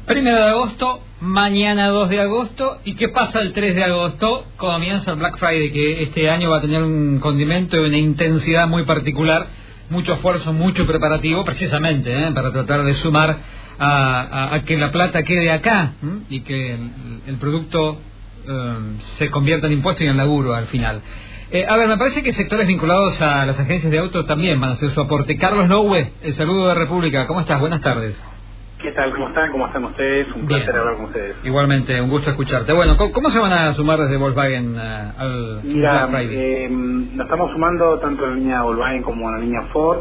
1 de agosto, mañana 2 de agosto, ¿y qué pasa el 3 de agosto? Comienza el Black Friday, que este año va a tener un condimento y una intensidad muy particular, mucho esfuerzo, mucho preparativo, precisamente, para tratar de sumar a que la plata quede acá, y que el producto se convierta en impuesto y en laburo al final. A ver, me parece que sectores vinculados a las agencias de autos también van a hacer su aporte. Carlos Noue, el saludo de República, ¿cómo estás? Buenas tardes. ¿Qué tal? ¿Cómo están? ¿Cómo están ustedes? Un placer hablar con ustedes. Igualmente, un gusto escucharte. Bueno, ¿cómo se van a sumar desde Volkswagen al Black Friday? Nos estamos sumando tanto en la línea Volkswagen como en la línea Ford,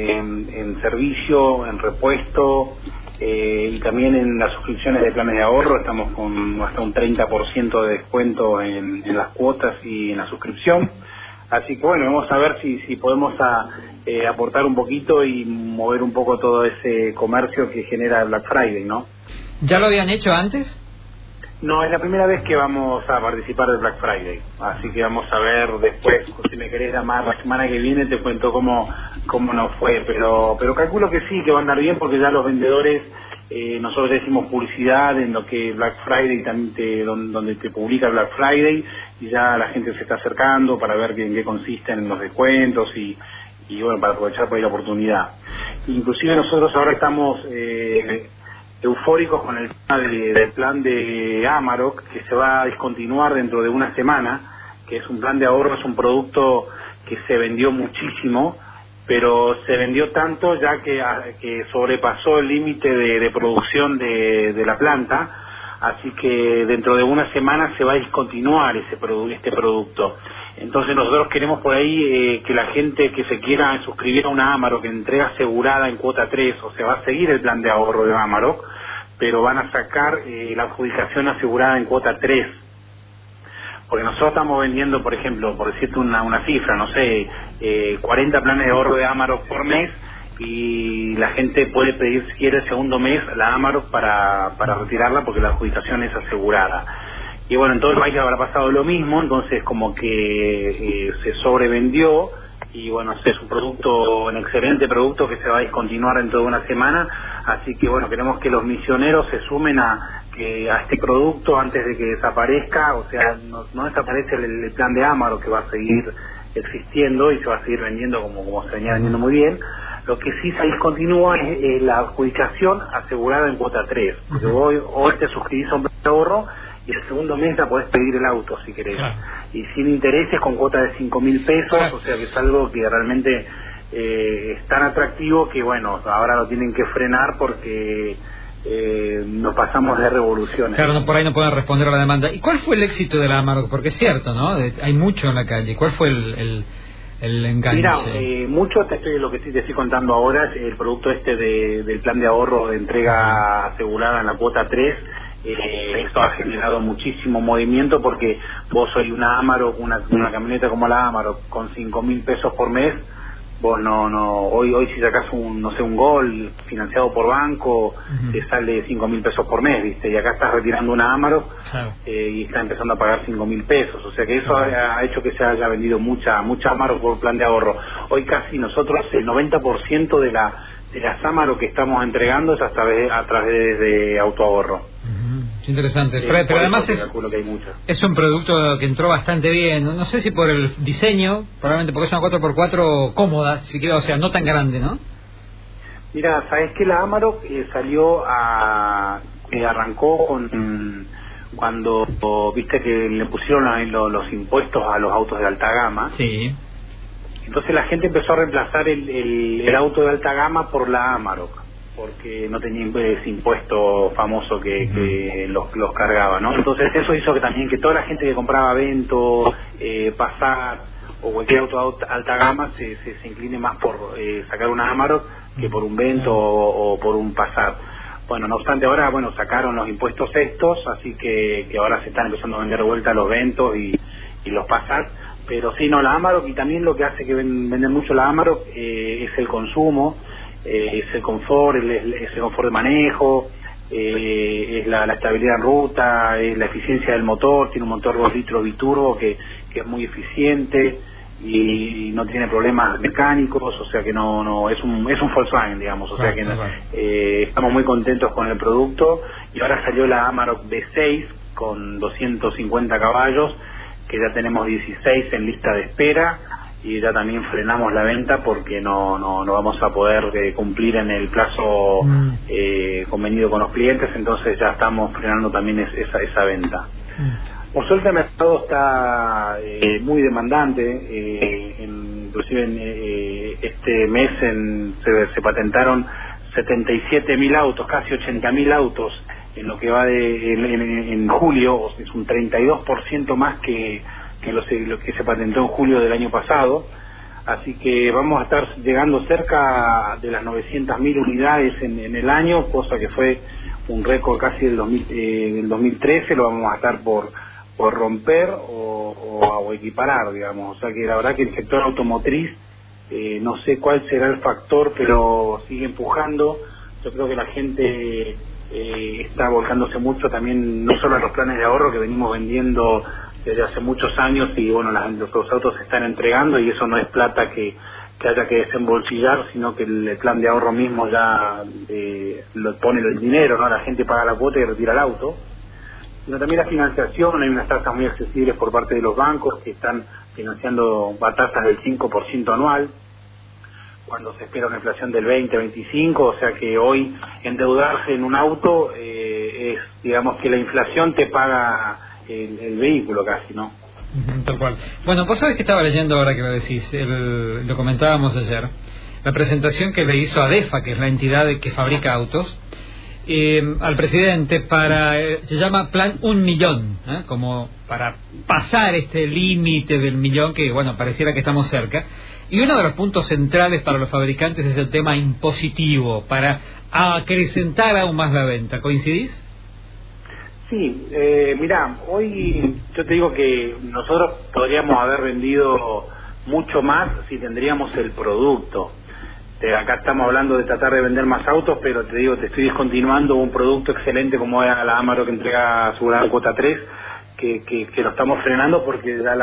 en servicio, en repuesto, y también en las suscripciones de planes de ahorro. Estamos con hasta un 30% de descuento en las cuotas y en la suscripción. Así que bueno, vamos a ver si podemos aportar un poquito y mover un poco todo ese comercio que genera el Black Friday, ¿no? ¿Ya lo habían hecho antes? No, es la primera vez que vamos a participar del Black Friday, así que vamos a ver después, si me querés llamar la semana que viene te cuento cómo nos fue, pero calculo que sí, que va a andar bien, porque ya los vendedores, nosotros decimos publicidad en lo que Black Friday, también donde te publica Black Friday, y ya la gente se está acercando para ver en qué consisten los descuentos y bueno, para aprovechar por ahí la oportunidad. Inclusive nosotros ahora estamos eufóricos con el tema del plan de Amarok, que se va a discontinuar dentro de una semana, que es un plan de ahorro, es un producto que se vendió muchísimo, pero se vendió tanto ya que sobrepasó el límite de producción de la planta, así que dentro de una semana se va a discontinuar este producto. Entonces nosotros queremos por ahí que la gente que se quiera suscribir a una Amarok, que entrega asegurada en cuota 3, o sea, va a seguir el plan de ahorro de Amarok, pero van a sacar la adjudicación asegurada en cuota 3. Porque nosotros estamos vendiendo, por ejemplo, por decirte una cifra, no sé, 40 planes de ahorro de Amarok por mes, y la gente puede pedir, si quiere, el segundo mes la Amarok para retirarla, porque la adjudicación es asegurada. Y bueno, en todo el país habrá pasado lo mismo, entonces como que se sobrevendió, y bueno, es un excelente producto que se va a discontinuar dentro de una semana, así que bueno, queremos que los misioneros se sumen a este producto antes de que desaparezca, o sea, no desaparece el plan de Amarok, que va a seguir existiendo y se va a seguir vendiendo como se venía vendiendo muy bien. Lo que sí se discontinúa es la adjudicación asegurada en cuota 3, porque hoy te suscribís a un plan de ahorro y el segundo mes ya podés pedir el auto si querés, claro, y sin intereses, con cuota de 5.000 pesos, claro. O sea que es algo que realmente es tan atractivo que bueno, ahora lo tienen que frenar porque nos pasamos de revoluciones. Claro, por ahí no pueden responder a la demanda. ¿Y cuál fue el éxito de la Amarok? Porque es cierto, ¿no? Hay mucho en la calle. ¿Cuál fue el enganche? Mira, mucho lo que te estoy contando ahora es el producto del plan de ahorro de entrega asegurada en la cuota 3. Esto ha generado muchísimo movimiento, porque vos sois una Amarok, una camioneta como la Amarok con 5.000 pesos por mes, vos hoy si sacás un Gol financiado por banco, te sale 5.000 pesos por mes, ¿viste? Y acá estás retirando una Amarok, claro, y está empezando a pagar 5.000 pesos, o sea que eso ha hecho que se haya vendido mucha Amarok por plan de ahorro. Hoy casi nosotros el 90% de las Amarok que estamos entregando es a través de autoahorro. Interesante, pero además es un producto que entró bastante bien, no sé si por el diseño, probablemente porque es una 4x4 cómoda, siquiera, o sea, no tan grande, ¿no? Mira, sabes que la Amarok arrancó cuando viste que le pusieron los impuestos a los autos de alta gama. Sí. Entonces la gente empezó a reemplazar el auto de alta gama por la Amarok, porque no tenía ese impuesto famoso que los cargaba, ¿no? Entonces eso hizo que también que toda la gente que compraba Vento, Passat o cualquier auto de alta gama se incline más por sacar una Amarok que por un Vento o por un Passat. Bueno, no obstante, ahora sacaron los impuestos estos, así que ahora se están empezando a vender de vuelta los Ventos y los Passat. Pero sí, no, la Amarok, y también lo que hace que venden mucho la Amarok es el consumo, es el confort, es el confort de manejo, es la estabilidad en ruta, es la eficiencia del motor. Tiene un motor 2 litros biturbo que es muy eficiente y no tiene problemas mecánicos, o sea que no es un Volkswagen, digamos, o sea que estamos muy contentos con el producto y ahora salió la Amarok B6 con 250 caballos, que ya tenemos 16 en lista de espera, y ya también frenamos la venta porque no vamos a poder cumplir en el plazo convenido con los clientes, entonces ya estamos frenando también esa venta. Por suerte el mercado está muy demandante, inclusive este mes se patentaron 77.000 autos, casi 80.000 autos en lo que va en julio, es un 32% más que lo que se patentó en julio del año pasado, así que vamos a estar llegando cerca de las 900.000 unidades en el año, cosa que fue un récord casi del 2013, lo vamos a estar por romper o equiparar, digamos, o sea que la verdad que el sector automotriz, no sé cuál será el factor, pero sigue empujando. Yo creo que la gente está volcándose mucho también, no solo a los planes de ahorro que venimos vendiendo desde hace muchos años, y bueno, los autos se están entregando y eso no es plata que haya que desembolsillar, sino que el plan de ahorro mismo ya lo pone el dinero, ¿no? La gente paga la cuota y retira el auto. Sino también la financiación, hay unas tasas muy accesibles por parte de los bancos que están financiando tasas del 5% anual, cuando se espera una inflación del 20-25, o sea que hoy endeudarse en un auto es, digamos, que la inflación te paga el vehículo casi, ¿no? Tal cual. Bueno, vos sabés que estaba leyendo ahora que lo decís, lo comentábamos ayer, la presentación que le hizo ADEFA, que es la entidad que fabrica autos, al presidente se llama Plan 1 millón, como para pasar este límite del millón que, bueno, pareciera que estamos cerca. Y uno de los puntos centrales para los fabricantes es el tema impositivo, para acrecentar aún más la venta. ¿Coincidís? Sí, mirá, hoy yo te digo que nosotros podríamos haber vendido mucho más si tendríamos el producto. Acá estamos hablando de tratar de vender más autos, pero te digo, te estoy discontinuando un producto excelente como era la Amarok que entrega asegurada cuota 3, que lo estamos frenando porque ya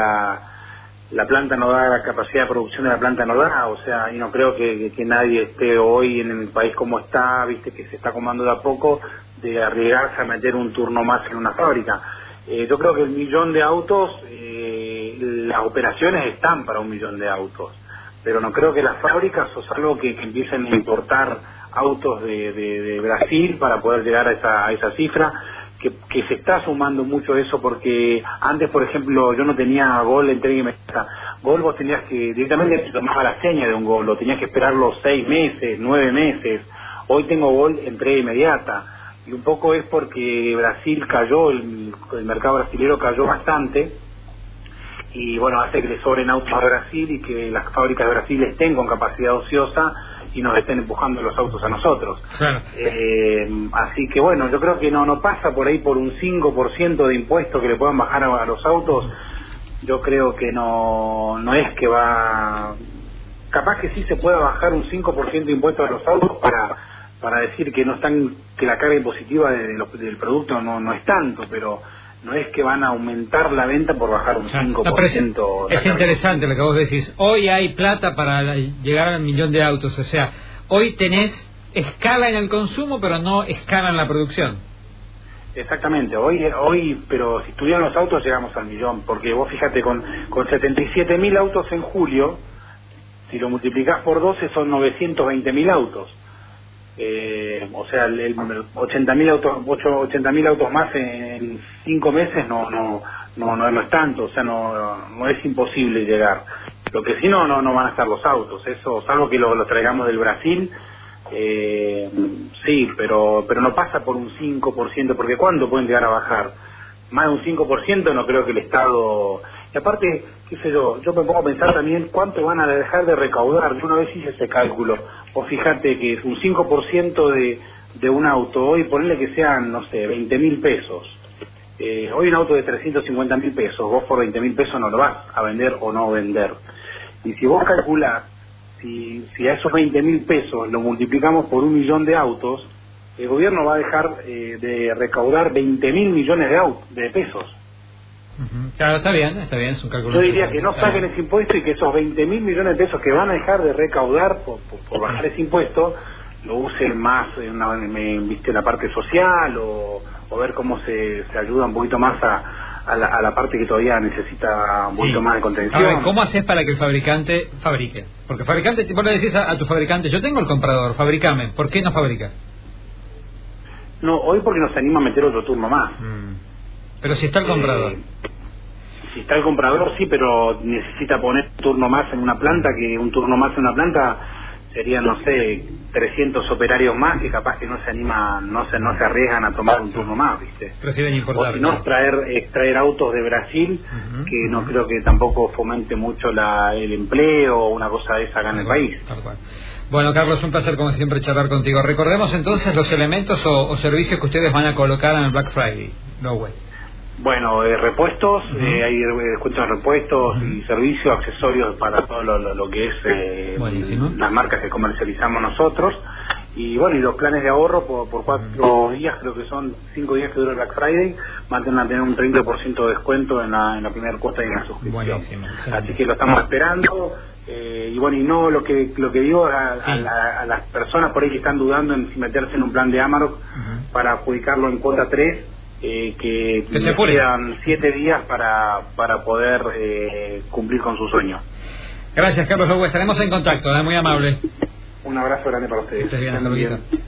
la planta no da, la capacidad de producción de la planta no da, o sea, y no creo que nadie esté hoy en el país como está, viste que se está comando de a poco, de arriesgarse a meter un turno más en una fábrica. Yo creo que el 1.000.000 de autos, las operaciones están para 1.000.000 de autos, pero no creo que las fábricas o salvo que empiecen a importar autos de Brasil para poder llegar a esa cifra, que se está sumando mucho eso, porque antes, por ejemplo, yo no tenía Gol entrega inmediata. Gol vos tenías que, directamente te tomaba la seña de un Gol, lo tenías que esperar los 6 meses, 9 meses. Hoy tengo Gol entrega inmediata, y un poco es porque Brasil cayó, el mercado brasilero cayó bastante, y bueno, hace que le sobren autos a Brasil y que las fábricas de Brasil estén con capacidad ociosa y nos estén empujando los autos a nosotros. Claro. Así que bueno, yo creo que no pasa por ahí por un 5% de impuestos que le puedan bajar a los autos. Yo creo que no es que va... Capaz que sí se pueda bajar un 5% de impuestos a los autos para decir que no están, que la carga impositiva del producto no es tanto, pero no es que van a aumentar la venta por bajar un 5%. Es interesante lo que vos decís. Hoy hay plata para llegar al 1.000.000 de autos. O sea, hoy tenés escala en el consumo, pero no escala en la producción. Exactamente. Hoy, pero si estuvieran los autos llegamos al 1.000.000. Porque vos fíjate, con 77.000 autos en julio, si lo multiplicás por 12 son 920.000 autos. O sea, 80.000 autos más en 5 meses no es tanto, o sea, no es imposible llegar. Lo que sí no van a estar los autos, eso, salvo que lo traigamos del Brasil, sí, pero no pasa por un 5%, porque ¿cuánto pueden llegar a bajar? Más de un 5% no creo que el Estado... Y aparte, qué sé yo me pongo a pensar también cuánto van a dejar de recaudar. Yo una vez hice ese cálculo, o fíjate que es un 5% de un auto, hoy ponerle que sean, no sé, 20.000 pesos. Hoy un auto de 350.000 pesos, vos por 20.000 pesos no lo vas a vender o no vender. Y si vos calculás, si a esos 20.000 pesos lo multiplicamos por 1.000.000 de autos, el gobierno va a dejar de recaudar 20.000 millones de pesos. Claro, está bien, es un cálculo. Yo diría que no saquen ese impuesto y que esos 20.000 millones de pesos que van a dejar de recaudar por bajar ese impuesto, lo use más viste, la parte social o ver cómo se ayuda un poquito más a la parte que todavía necesita un poquito más de contención. A ver, ¿cómo haces para que el fabricante fabrique? Porque el fabricante, vos le decís a tu fabricante, yo tengo el comprador, fabricame, ¿por qué no fabrica? No, hoy porque no se anima a meter otro turno más. Pero si está el comprador. Si está el comprador, sí, pero necesita poner un turno más en una planta, que un turno más en una planta serían, no sé, 300 operarios más que capaz que no se animan, no se arriesgan a tomar un turno más, ¿viste? Prefieren importar. O si no, extraer autos de Brasil, que no creo que tampoco fomente mucho el empleo o una cosa de esa acá en el país. Tal cual. Bueno, Carlos, un placer como siempre charlar contigo. Recordemos entonces los elementos o servicios que ustedes van a colocar en el Black Friday. Bueno, repuestos, hay descuentos de repuestos y servicios, accesorios para todo lo que es las marcas que comercializamos nosotros. Y bueno, y los planes de ahorro por 4 días, creo que son 5 días que dura el Black Friday, van a tener un 30% de descuento en la primera cuota y en la suscripción. Buenísimo. Así que lo estamos esperando. Y bueno, y no lo que digo a las personas por ahí que están dudando en si meterse en un plan de Amarok para adjudicarlo en cuota 3, que se quedan 7 días para poder cumplir con su sueño. Gracias, Carlos Lowe, estaremos en contacto, muy amable. Un abrazo grande para ustedes. Que estés bien, hasta luego.